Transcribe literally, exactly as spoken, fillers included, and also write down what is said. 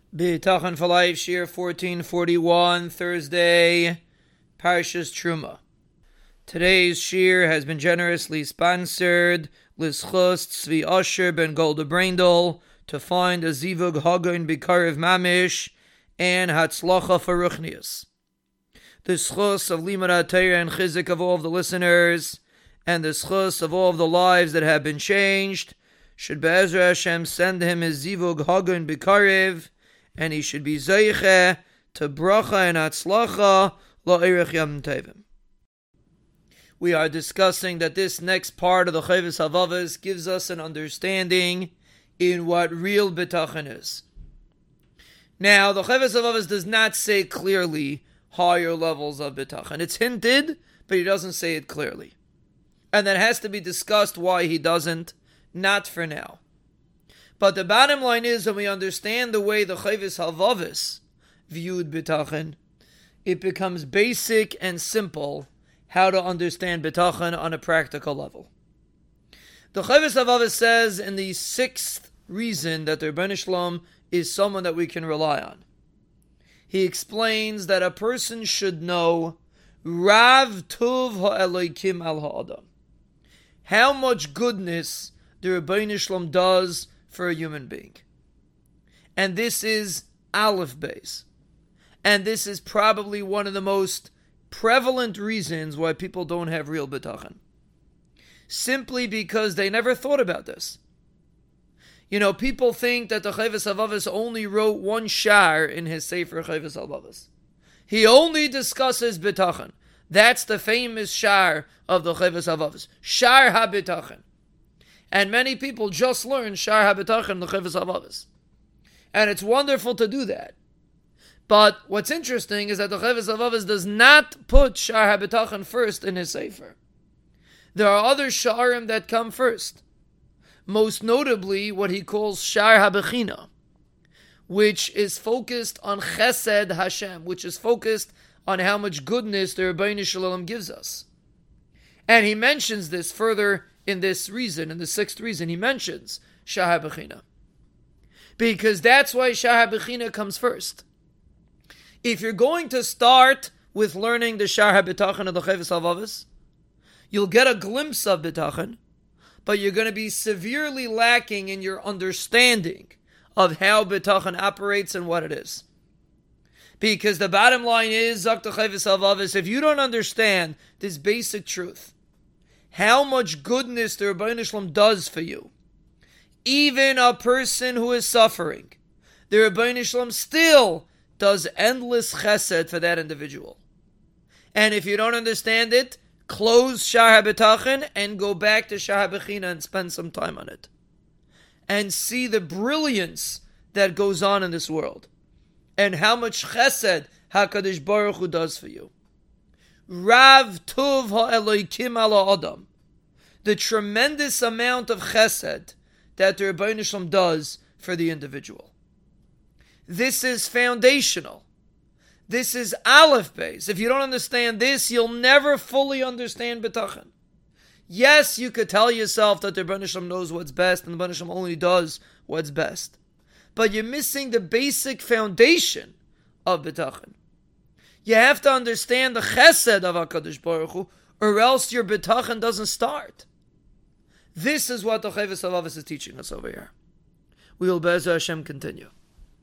B'tachon for Life, Shir fourteen forty-one, Thursday, Parshas Truma. Today's Shir has been generously sponsored, L'schus Tzvi Asher ben Golda Braindel, to find a Zivug Hagon B'karev Mamish, and Hatzlacha for Ruchnius. The schus of Limud HaTorah and Chizik of all of the listeners, and the schus of all of the lives that have been changed, should Be'ezra Hashem send him his Zivug Hagon B'karev, and he should be Zeiche to Bracha and Hatzlacha La'erech Yom Tovim. We are discussing that this next part of the Chovos HaLevavos gives us an understanding in what real B'tachon is. Now, the Chovos HaLevavos does not say clearly higher levels of B'tachon. It's hinted, but he doesn't say it clearly. And that has to be discussed why he doesn't, not for now. But the bottom line is, when we understand the way the Chovos HaLevavos viewed B'tachon, it becomes basic and simple how to understand B'tachon on a practical level. The Chovos HaLevavos says in the sixth reason that the Rebbeinu Shalom is someone that we can rely on. He explains that a person should know Rav Tuv HaElokim al Ha'adam, how much goodness the Rebbeinu Shalom does for a human being. And this is Aleph Beis. And this is probably one of the most prevalent reasons why people don't have real B'tachon. Simply because they never thought about this. You know, people think that the Chovos HaLevavos only wrote one shar in his Sefer Chovos HaLevavos. He only discusses B'tachon. That's the famous shar of the Chovos HaLevavos. Shar HaB'tachon. And many people just learn Shar HaB'tachon in the Chovos HaLevavos. And it's wonderful to do that. But what's interesting is that the Chovos HaLevavos does not put Shar HaB'tachon first in his Sefer. There are other Sharim that come first. Most notably, what he calls Shar HaBechina, which is focused on Chesed Hashem, which is focused on how much goodness the Rebbeinu Shalom gives us. And he mentions this further in this reason, in the sixth reason, he mentions Shar HaBechina. Because that's why Shar HaBechina comes first. If you're going to start with learning the Shar HaB'tachon of the Chovos HaLevavos, you'll get a glimpse of B'tachon, but you're going to be severely lacking in your understanding of how B'tachon operates and what it is. Because the bottom line is, Zok the Chovos HaLevavos, if you don't understand this basic truth, how much goodness the Rebbeinu Shalom does for you, even a person who is suffering, the Rebbeinu Shalom still does endless chesed for that individual. And if you don't understand it, close Shar HaB'tachon and go back to Shar HaBechina and spend some time on it. And see the brilliance that goes on in this world. And how much chesed HaKadosh Baruch Hu does for you. Rav Tuv HaElokim al Ha'adam. The tremendous amount of chesed that the Rebbeinu Shalom does for the individual. This is foundational. This is Aleph Beis. If you don't understand this, you'll never fully understand B'tachon. Yes, you could tell yourself that the Rebbeinu Shalom knows what's best and the Rebbeinu Shalom only does what's best. But you're missing the basic foundation of B'tachon. You have to understand the chesed of HaKadosh Baruch Hu, or else your B'tachon doesn't start. This is what the Chovos HaLevavos is teaching us over here. We will Be'ezras Hashem continue.